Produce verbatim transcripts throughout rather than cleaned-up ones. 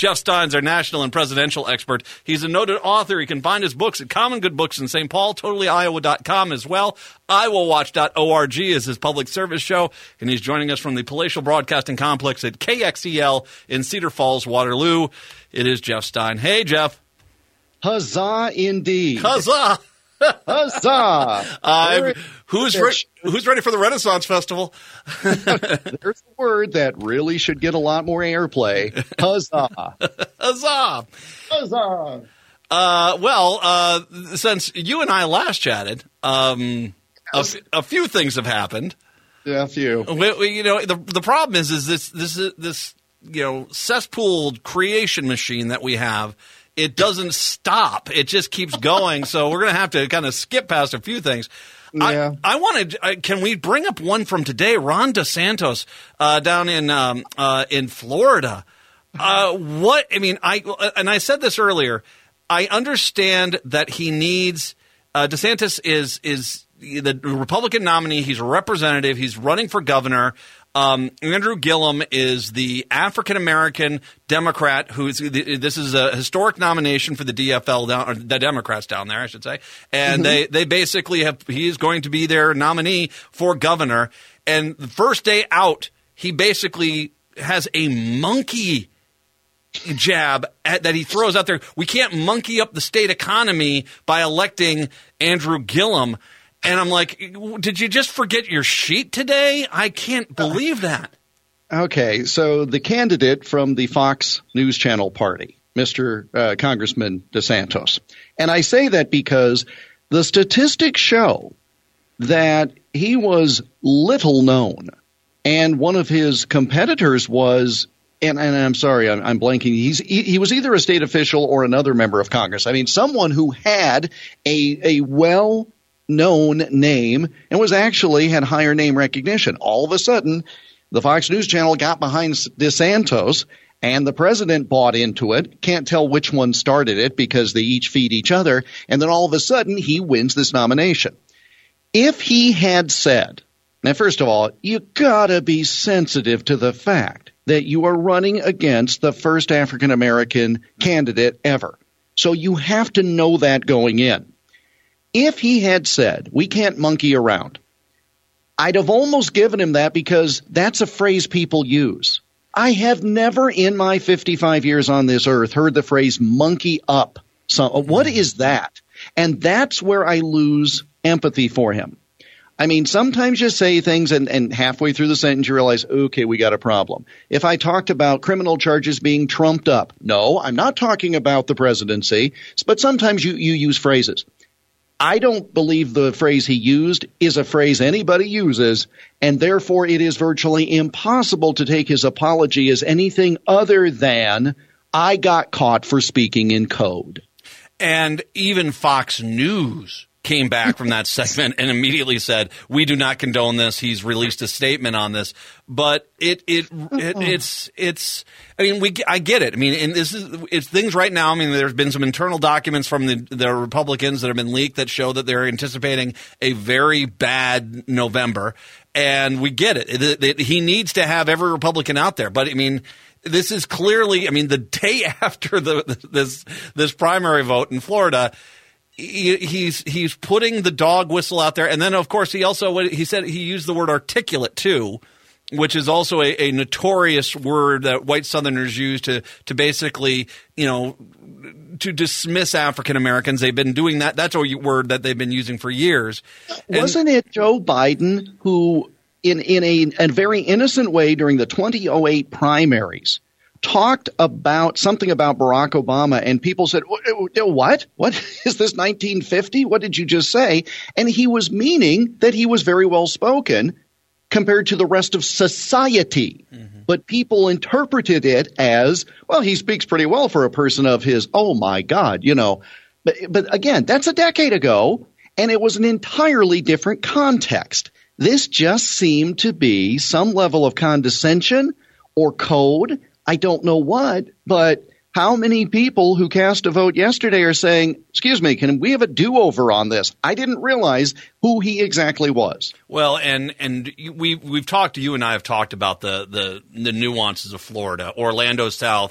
Jeff Stein's our national and presidential expert. He's a noted author. You can find his books at Common Good Books in Saint Paul, totally iowa dot com as well. iowa watch dot org is his public service show, and he's joining us from the Palatial Broadcasting Complex at K X E L in Cedar Falls, Waterloo. It is Jeff Stein. Hey, Jeff. Huzzah, indeed. Huzzah. Huzzah. Uh, who's, re- who's ready for the Renaissance Festival? There's a word that really should get a lot more airplay. Huzzah. Huzzah. Huzzah. Uh, well, uh, since you and I last chatted, um, yes. a, a few things have happened. Yeah, a few. We, we, you know, the the problem is, is this this this you know cesspool creation machine that we have. It doesn't stop. It just keeps going. So we're going to have to kind of skip past a few things. Yeah. I, I wanted. Uh, can we bring up one from today? Ron DeSantis uh, down in um, uh, in Florida. Uh, what I mean, I and I said this earlier. I understand that he needs uh, DeSantis is is the Republican nominee. He's a representative. He's running for governor. Um, Andrew Gillum is the African-American Democrat who's – this is a historic nomination for the D F L down – or the Democrats down there, I should say. And mm-hmm. they, they basically have – he is going to be their nominee for governor. And the first day out, he basically has a monkey jab at, that he throws out there. We can't monkey up the state economy by electing Andrew Gillum. And I'm like, did you just forget your sheet today? I can't believe that. Okay, so the candidate from the Fox News Channel party, Mister Uh, Congressman DeSantis. And I say that because the statistics show that he was little known. And one of his competitors was, and, and I'm sorry, I'm, I'm blanking, He's, he, he was either a state official or another member of Congress. I mean, someone who had a, a well known name and was actually had higher name recognition. All of a sudden, the Fox News Channel got behind DeSantis and the president bought into it. Can't tell which one started it because they each feed each other. And then all of a sudden, he wins this nomination. If he had said, now, first of all, you gotta be sensitive to the fact that you are running against the first African-American candidate ever. So you have to know that going in. If he had said, we can't monkey around, I'd have almost given him that because that's a phrase people use. I have never in my fifty-five years on this earth heard the phrase monkey up. So what is that? And that's where I lose empathy for him. I mean, sometimes you say things and, and halfway through the sentence you realize, okay, we got a problem. If I talked about criminal charges being trumped up, no, I'm not talking about the presidency, but sometimes you, you use phrases. I don't believe the phrase he used is a phrase anybody uses, and therefore it is virtually impossible to take his apology as anything other than I got caught for speaking in code. And even Fox News came back from that segment and immediately said, we do not condone this. He's released a statement on this. But it it, it it's it's I mean, we I get it. I mean, and this is it's things right now. I mean, there's been some internal documents from the, the Republicans that have been leaked that show that they're anticipating a very bad November. And we get it. It, it. He needs to have every Republican out there. But I mean, this is clearly, I mean, the day after the this this primary vote in Florida, He, he's he's putting the dog whistle out there, and then of course he also he said he used the word articulate too, which is also a, a notorious word that white Southerners use to to basically you know to dismiss African Americans. They've been doing that. That's a word that they've been using for years. Wasn't and, it Joe Biden who, in in a, a very innocent way during the twenty oh eight primaries, talked about something about Barack Obama, and people said, what? What is this nineteen fifty? What did you just say? And he was meaning that he was very well spoken compared to the rest of society. Mm-hmm. But people interpreted it as, well, he speaks pretty well for a person of his, oh my God, you know. But, but again, that's a decade ago, and it was an entirely different context. This just seemed to be some level of condescension or code. I don't know what, but how many people who cast a vote yesterday are saying, excuse me, can we have a do-over on this? I didn't realize who he exactly was. Well, and and we we've talked, you and I have talked about the the, the nuances of Florida. Orlando South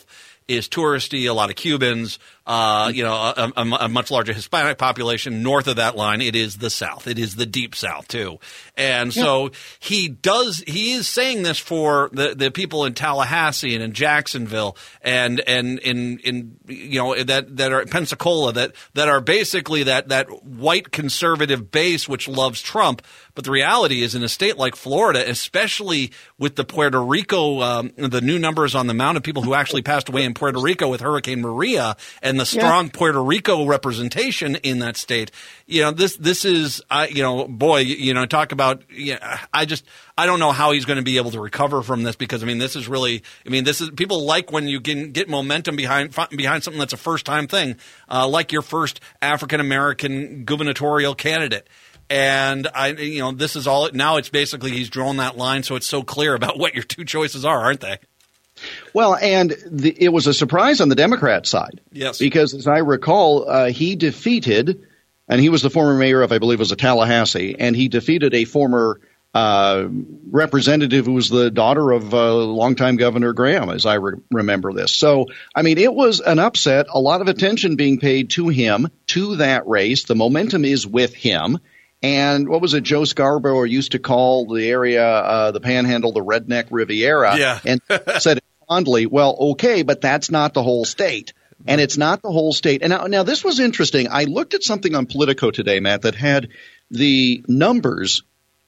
is touristy, a lot of Cubans, uh, you know, a, a, a much larger Hispanic population. North of that line, it is the South. It is the deep South, too. And yeah. so he does – he is saying this for the, the people in Tallahassee and in Jacksonville and and in, in you know, that, that are – Pensacola that, that are basically that, that white conservative base which loves Trump. But the reality is in a state like Florida, especially with the Puerto Rico um, – the new numbers on the amount of people who actually passed away in Puerto Rico with Hurricane Maria and the strong yeah. Puerto Rico representation in that state, you know, this this is, uh, you know, boy, you, you know, talk about, you know, I just, I don't know how he's going to be able to recover from this because, I mean, this is really, I mean, this is, people like when you can get momentum behind behind something that's a first-time thing, uh, like your first African-American gubernatorial candidate. And I, you know, this is all, now it's basically he's drawn that line so it's so clear about what your two choices are, aren't they? Well, and the, it was a surprise on the Democrat side. Yes. Because as I recall, uh, he defeated, and he was the former mayor of, I believe it was a Tallahassee, and he defeated a former uh, representative who was the daughter of uh, longtime Governor Graham, as I re- remember this. So, I mean, it was an upset, a lot of attention being paid to him, to that race. The momentum is with him. And what was it Joe Scarborough used to call the area, uh, the Panhandle, the Redneck Riviera, yeah. and said it fondly, well, okay, but that's not the whole state. And it's not the whole state. And now, now this was interesting. I looked at something on Politico today, Matt, that had the numbers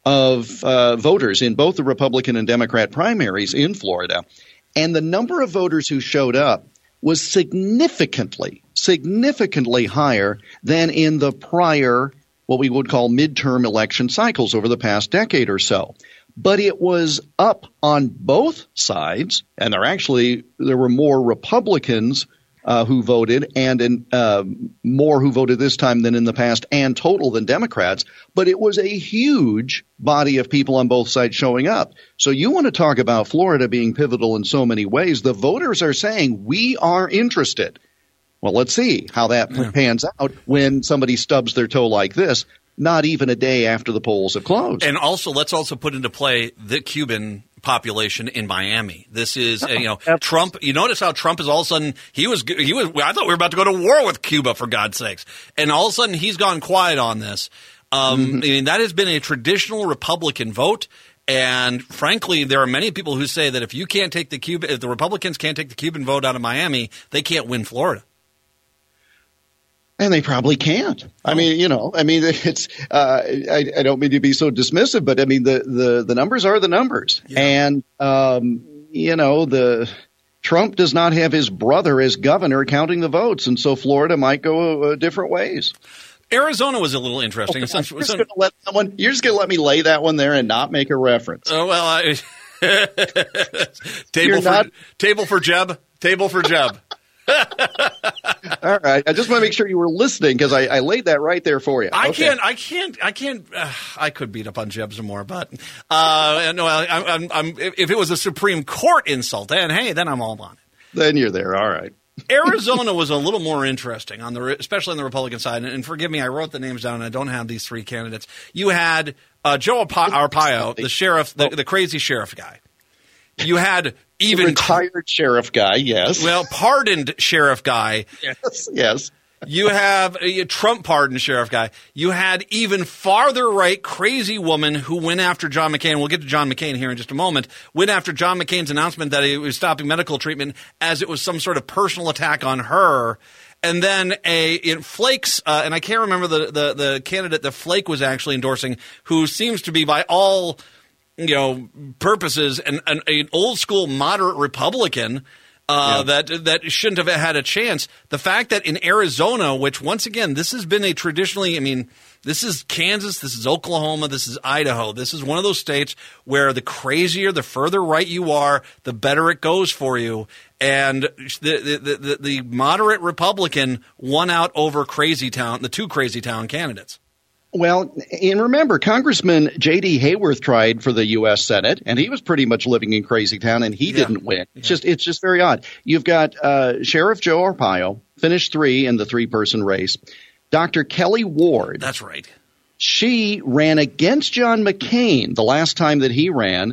of uh, voters in both the Republican and Democrat primaries in Florida. And the number of voters who showed up was significantly, significantly higher than in the prior what we would call midterm election cycles over the past decade or so. But it was up on both sides, and there actually there were more Republicans uh, who voted and in, uh, more who voted this time than in the past and total than Democrats. But it was a huge body of people on both sides showing up. So you want to talk about Florida being pivotal in so many ways. The voters are saying we are interested. Well, let's see how that yeah. pans out when somebody stubs their toe like this, not even a day after the polls have closed. And also, let's also put into play the Cuban population in Miami. This is, uh, you know, Trump. You notice how Trump is all of a sudden, he was, he was, I thought we were about to go to war with Cuba, for God's sakes. And all of a sudden, he's gone quiet on this. Um, mm-hmm. I mean, that has been a traditional Republican vote. And frankly, there are many people who say that if you can't take the Cuban, if the Republicans can't take the Cuban vote out of Miami, they can't win Florida. And they probably can't. I mean, you know, I mean, it's, uh, I, I don't mean to be so dismissive, but I mean, the, the, the numbers are the numbers. Yeah. And, um, you know, the Trump does not have his brother as governor counting the votes. And so Florida might go uh, different ways. Arizona was a little interesting. Okay, since, you're, just gonna let that one, you're just going to let me lay that one there and not make a reference. Oh, well, I, table, for, not, table for Jeb, table for Jeb. All right. I just want to make sure you were listening because I, I laid that right there for you. I okay. can't. I can't. I can't. Uh, I could beat up on Jeb some more, but uh, no. I, I'm, I'm. If it was a Supreme Court insult, then hey, then I'm all on it. Then you're there. All right. Arizona was a little more interesting on the, especially on the Republican side. And, and forgive me, I wrote the names down. And I don't have these three candidates. You had uh, Joe Arpaio, the sheriff, the, the crazy sheriff guy. You had even the retired sheriff guy, yes. Well, pardoned sheriff guy. Yes, yes. You have a Trump pardoned sheriff guy. You had even farther right crazy woman who went after John McCain. We'll get to John McCain here in just a moment. Went after John McCain's announcement that he was stopping medical treatment as it was some sort of personal attack on her. And then a in Flake's, uh, and I can't remember the, the, the candidate that Flake was actually endorsing, who seems to be by all – you know, purposes, an, an, an old school moderate Republican uh, yeah. that that shouldn't have had a chance. The fact that in Arizona, which once again, this has been a traditionally, I mean, this is Kansas, this is Oklahoma, this is Idaho. This is one of those states where the crazier, the further right you are, the better it goes for you. And the the the, the moderate Republican won out over crazy town, the two crazy town candidates. Well, and remember, Congressman J D Hayworth tried for the U S Senate, and he was pretty much living in crazy town, and he yeah. didn't win. It's yeah. just it's just very odd. You've got uh, Sheriff Joe Arpaio, finished three in the three-person race. Doctor Kelly Ward. That's right. She ran against John McCain the last time that he ran,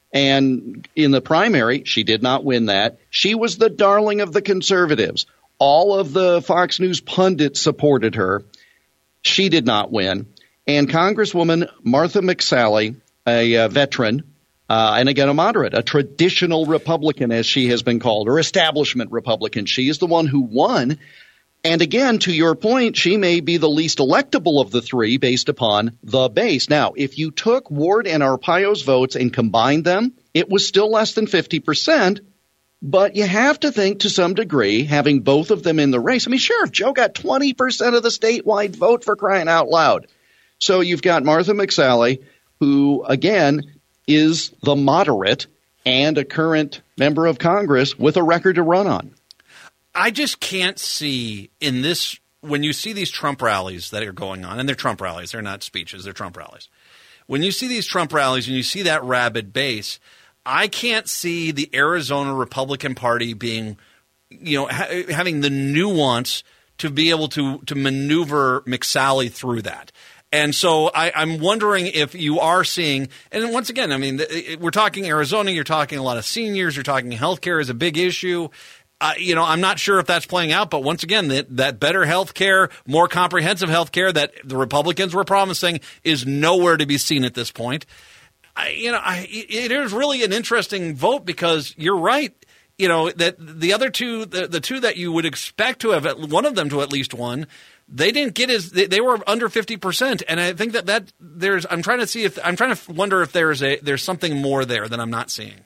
And in the primary, she did not win that. She was the darling of the conservatives. All of the Fox News pundits supported her. She did not win. And Congresswoman Martha McSally, a uh, veteran, uh, and again a moderate, a traditional Republican, as she has been called, or establishment Republican, she is the one who won. And again, to your point, she may be the least electable of the three based upon the base. Now, if you took Ward and Arpaio's votes and combined them, it was still less than fifty percent. But you have to think to some degree, having both of them in the race. I mean, Sheriff Joe got twenty percent of the statewide vote, for crying out loud. So you've got Martha McSally, who, again, is the moderate and a current member of Congress with a record to run on. I just can't see in this, when you see these Trump rallies that are going on, and they're Trump rallies, they're not speeches, they're Trump rallies. When you see these Trump rallies and you see that rabid base, I can't see the Arizona Republican Party being, you know, ha- having the nuance to be able to to maneuver McSally through that. And so I, I'm wondering if you are seeing, and once again, I mean, we're talking Arizona, you're talking a lot of seniors, you're talking healthcare is a big issue. Uh, you know, I'm not sure if that's playing out, but once again, that, that better health care, more comprehensive health care that the Republicans were promising is nowhere to be seen at this point. I, you know, I, it is really an interesting vote because you're right. You know, that the other two, the, the two that you would expect to have, one of them to at least won, they didn't get as, they, they were under fifty percent. And I think that that there's, I'm trying to see if, I'm trying to wonder if there's a, there's something more there that I'm not seeing.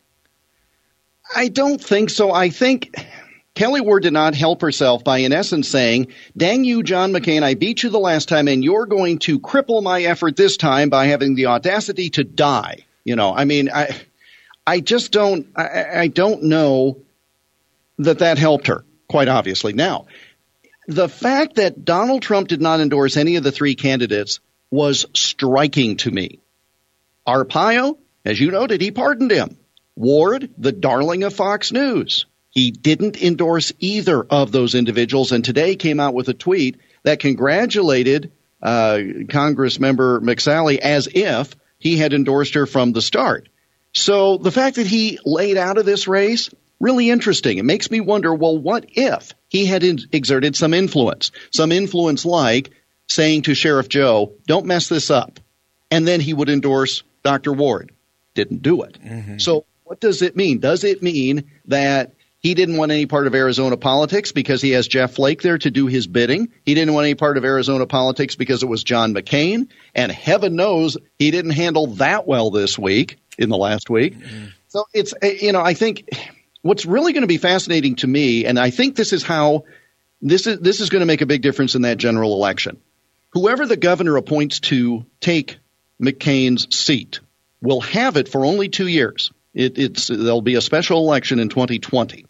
I don't think so. I think Kelly Ward did not help herself by, in essence, saying, dang you, John McCain, I beat you the last time, and you're going to cripple my effort this time by having the audacity to die. You know, I mean, I I just don't I, I don't know that that helped her, quite obviously. Now, the fact that Donald Trump did not endorse any of the three candidates was striking to me. Arpaio, as you noted, he pardoned him. Ward, the darling of Fox News. He didn't endorse either of those individuals, and today came out with a tweet that congratulated uh, Congress member McSally as if he had endorsed her from the start. So the fact that he laid out of this race, really interesting. It makes me wonder, well, what if he had in- exerted some influence? Some influence like saying to Sheriff Joe, don't mess this up. And then he would endorse Doctor Ward. Didn't do it. Mm-hmm. So what does it mean? Does it mean that he didn't want any part of Arizona politics because he has Jeff Flake there to do his bidding? He didn't want any part of Arizona politics because it was John McCain. And heaven knows he didn't handle that well this week, in the last week. Mm-hmm. So it's, you know, I think what's really going to be fascinating to me, and I think this is how this is, this is going to make a big difference in that general election. Whoever the governor appoints to take McCain's seat will have it for only two years. It, it's there'll be a special election in twenty twenty.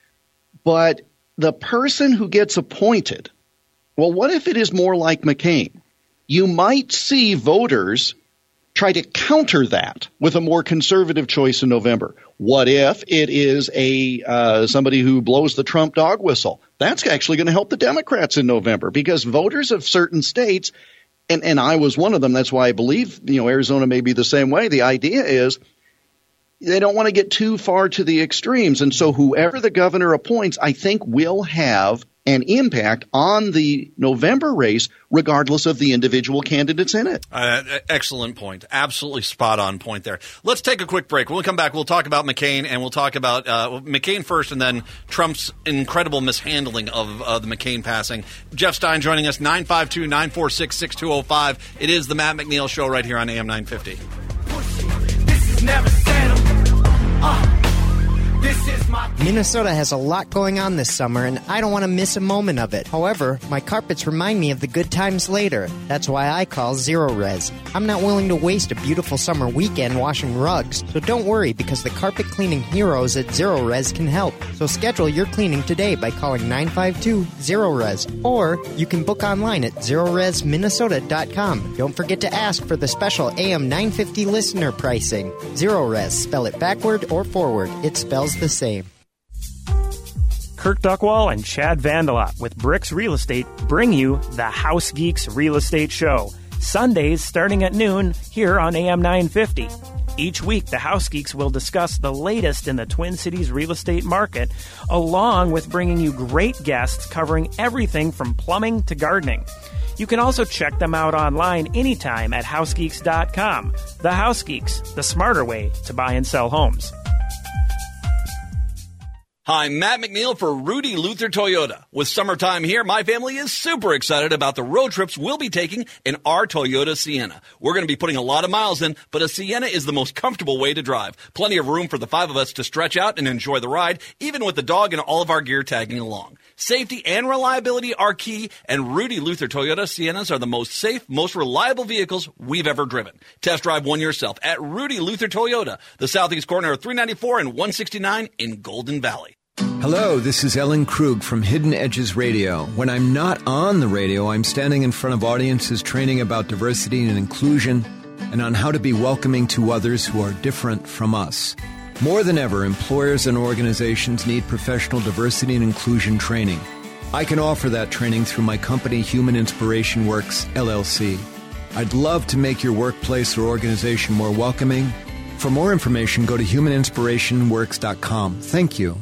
But the person who gets appointed, well, what if it is more like McCain? You might see voters try to counter that with a more conservative choice in November. What if it is a uh, somebody who blows the Trump dog whistle? That's actually going to help the Democrats in November because voters of certain states, and, and I was one of them, that's why I believe, you know, Arizona may be the same way. The idea is they don't want to get too far to the extremes. And so whoever the governor appoints, I think, will have an impact on the November race, regardless of the individual candidates in it. Uh, excellent point. Absolutely spot on point there. Let's take a quick break. When we come back, we'll talk about McCain, and we'll talk about uh, McCain first and then Trump's incredible mishandling of uh, the McCain passing. Jeff Stein joining us, nine five two, nine four six, six two zero five. It is the Matt McNeil Show right here on A M nine fifty. This is never settled. Uh. Minnesota has a lot going on this summer, and I don't want to miss a moment of it. However, my carpets remind me of the good times later. That's why I call Zero Res. I'm not willing to waste a beautiful summer weekend washing rugs, so don't worry because the carpet cleaning heroes at Zero Res can help. So schedule your cleaning today by calling nine five two, zero res, or you can book online at zero res minnesota dot com. Don't forget to ask for the special A M nine fifty listener pricing. Zero Res, spell it backward or forward. It spells the same. Kirk Duckwall and Chad Vandelot with Bricks Real Estate bring you the House Geeks Real Estate Show, Sundays starting at noon here on A M nine fifty. Each week, the House Geeks will discuss the latest in the Twin Cities real estate market, along with bringing you great guests covering everything from plumbing to gardening. You can also check them out online anytime at house geeks dot com. The House Geeks, the smarter way to buy and sell homes. Hi, Matt McNeil for Rudy Luther Toyota. With summertime here, my family is super excited about the road trips we'll be taking in our Toyota Sienna. We're going to be putting a lot of miles in, but a Sienna is the most comfortable way to drive. Plenty of room for the five of us to stretch out and enjoy the ride, even with the dog and all of our gear tagging along. Safety and reliability are key, and Rudy Luther Toyota Siennas are the most safe, most reliable vehicles we've ever driven. Test drive one yourself at Rudy Luther Toyota, the southeast corner of three ninety-four and one sixty-nine in Golden Valley. Hello, this is Ellen Krug from Hidden Edges Radio. When I'm not on the radio, I'm standing in front of audiences training about diversity and inclusion and on how to be welcoming to others who are different from us. More than ever, employers and organizations need professional diversity and inclusion training. I can offer that training through my company, Human Inspiration Works, L L C. I'd love to make your workplace or organization more welcoming. For more information, go to human inspiration works dot com. Thank you.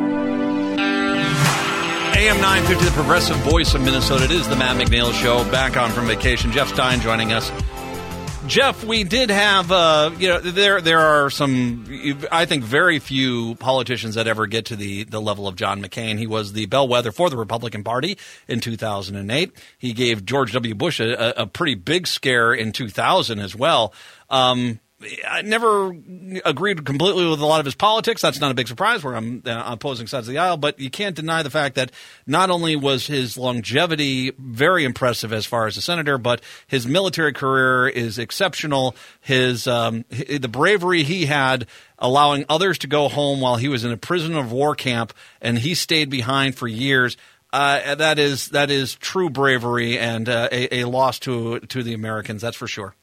A M nine fifty, the progressive voice of Minnesota. It is the Matt McNeil Show. Back on from vacation. Jeff Stein joining us. Jeff, we did have, uh, you know, there there are some, I think, very few politicians that ever get to the, the level of John McCain. He was the bellwether for the Republican Party in two thousand eight. He gave George W. Bush a, a pretty big scare in two thousand as well. Um, I never agreed completely with a lot of his politics. That's not a big surprise. We're on uh, opposing sides of the aisle. But you can't deny the fact that not only was his longevity very impressive as far as a senator, but his military career is exceptional. His um, the bravery he had allowing others to go home while he was in a prisoner of war camp, and he stayed behind for years. Uh, that is that is true bravery and uh, a, a loss to to the Americans. That's for sure.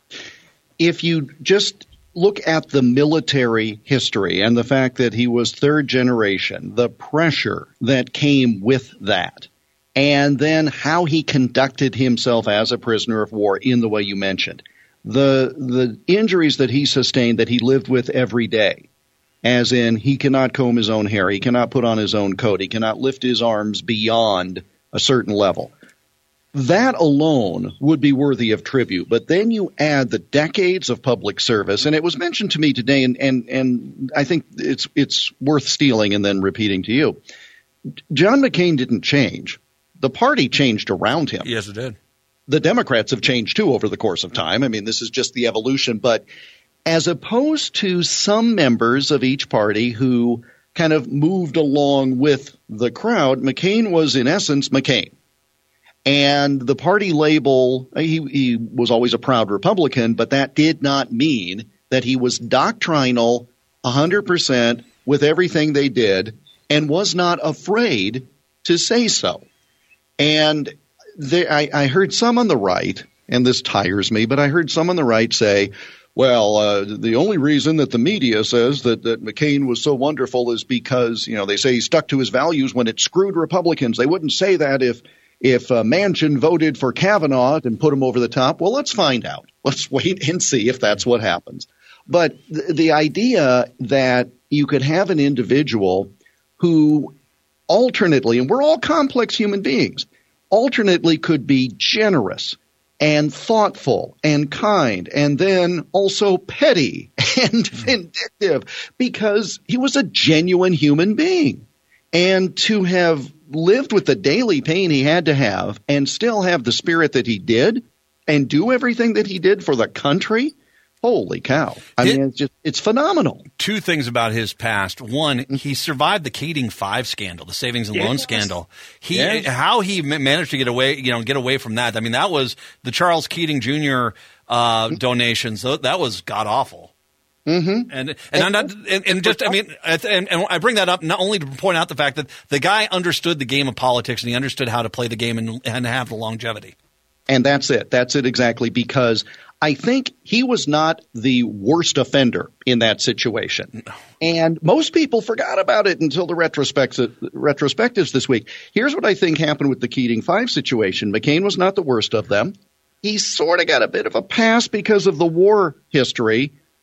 If you just look at the military history and the fact that he was third generation, the pressure that came with that, and then how he conducted himself as a prisoner of war in the way you mentioned, the the injuries that he sustained that he lived with every day, as in he cannot comb his own hair, he cannot put on his own coat, he cannot lift his arms beyond a certain level. That alone would be worthy of tribute. But then you add the decades of public service, and it was mentioned to me today, and, and, and I think it's it's worth stealing and then repeating to you. John McCain didn't change. The party changed around him. Yes, it did. The Democrats have changed, too, over the course of time. I mean, this is just the evolution. But as opposed to some members of each party who kind of moved along with the crowd, McCain was, in essence, McCain. And the party label, he, he was always a proud Republican, but that did not mean that he was doctrinal one hundred percent with everything they did and was not afraid to say so. And there, I, I heard some on the right, and this tires me, but I heard some on the right say, well, uh, the only reason that the media says that, that McCain was so wonderful is because, you know, they say he stuck to his values when it screwed Republicans. They wouldn't say that if If uh, Manchin voted for Kavanaugh and put him over the top. Well, let's find out. Let's wait and see if that's what happens. But th- the idea that you could have an individual who alternately, and we're all complex human beings, alternately could be generous and thoughtful and kind and then also petty and vindictive because he was a genuine human being. And to have lived with the daily pain he had to have and still have the spirit that he did and do everything that he did for the country, holy cow. I mean, it's just, it's phenomenal. Two things about his past. One, he survived the Keating Five scandal, the savings and loan yes. scandal. He, yes. how he managed to get away, you know, get away from that. I mean, that was the Charles Keating Junior uh, donations. That was god awful. Mm-hmm. And and, and I'm not and, and just I mean and, and I bring that up not only to point out the fact that the guy understood the game of politics and he understood how to play the game and, and have the longevity. And that's it. That's it exactly, because I think he was not the worst offender in that situation. No. And most people forgot about it until the retrospectives, retrospectives this week. Here's what I think happened with the Keating Five situation. McCain was not the worst of them. He sort of got a bit of a pass because of the war history.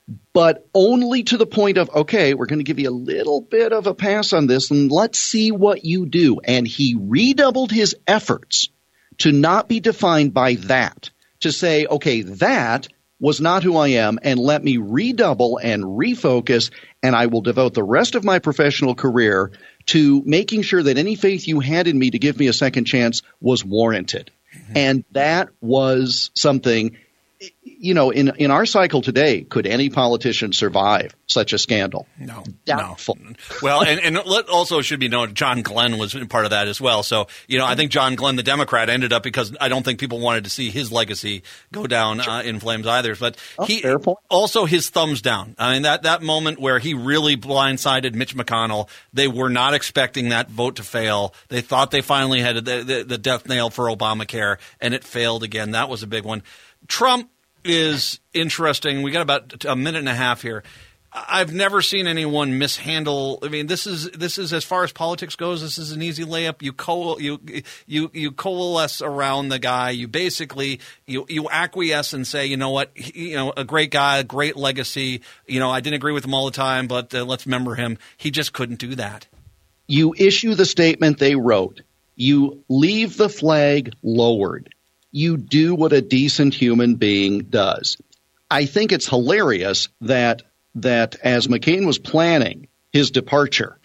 but only to the point of, okay, we're going to give you a little bit of a pass on this and let's see what you do. And he redoubled his efforts to not be defined by that, to say, okay, that was not who I am, and let me redouble and refocus, and I will devote the rest of my professional career to making sure that any faith you had in me to give me a second chance was warranted. Mm-hmm. And that was something, you know, in in our cycle today, could any politician survive such a scandal? No. Doubtful. No. Well, and, and let also should be known, John Glenn was part of that as well. So, you know, I think John Glenn, the Democrat, ended up because I don't think people wanted to see his legacy go down uh, in flames either. But oh, he fair point. Also his thumbs down. I mean, that, that moment where he really blindsided Mitch McConnell, they were not expecting that vote to fail. They thought they finally had the, the, the death nail for Obamacare, and it failed again. That was a big one. Trump is interesting. We got about a minute and a half here. I've never seen anyone mishandle. I mean, this is this is as far as politics goes. This is an easy layup. You co- you you you coalesce around the guy. You basically you you acquiesce and say, you know what, he, you know, a great guy, a great legacy. You know, I didn't agree with him all the time, but uh, let's remember him. He just couldn't do that. You issue the statement they wrote. You leave the flag lowered. You do what a decent human being does. I think it's hilarious that that as McCain was planning his departure,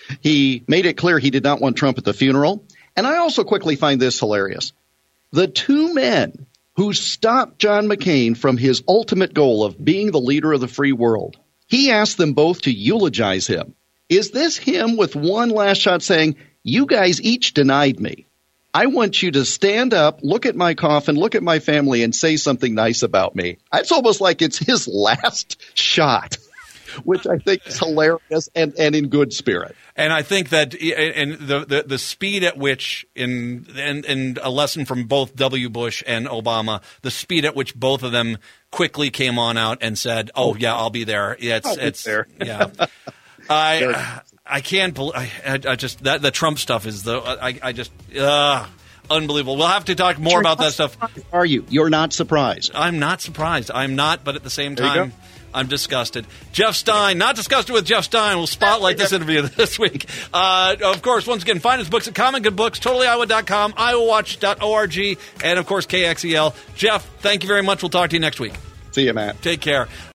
he made it clear he did not want Trump at the funeral. And I also quickly find this hilarious. The two men who stopped John McCain from his ultimate goal of being the leader of the free world, he asked them both to eulogize him. Is this him with one last shot saying, you guys each denied me? I want you to stand up, look at my coffin, look at my family, and say something nice about me. It's almost like it's his last shot, which I think is hilarious and, and in good spirit. And I think that and the, the, the speed at which, in and, and a lesson from both W. Bush and Obama, the speed at which both of them quickly came on out and said, oh, yeah, I'll be there. Yeah, it's, I'll be it's there. Yeah. I I can't believe I, I just that the Trump stuff is the I I just uh, unbelievable. We'll have to talk more You're about that stuff. Are you? You're not surprised? I'm not surprised. I'm not, but at the same There you time, go. I'm disgusted. Jeff Stein, not disgusted with Jeff Stein. We'll spotlight this interview this week. Uh, of course, once again, find his books at Common Good Books, totally iowa dot com, iowa watch dot org, and of course K X E L. Jeff, thank you very much. We'll talk to you next week. See you, Matt. Take care.